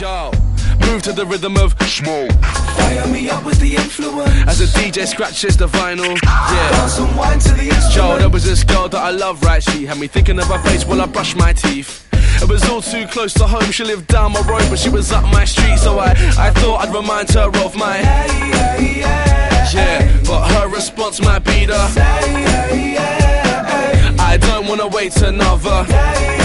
Yo, move to the rhythm of smoke. Fire me up with the influence As the DJ scratches the vinyl. Yeah. Dance and wine to the instrument. Yo, there was this girl that I love, right? She had me thinking of her face while I brushed my teeth. It was all too close to home. She lived down my road, but she was up my street. So I thought I'd remind her of my yeah, but her response might be the I don't wanna wait another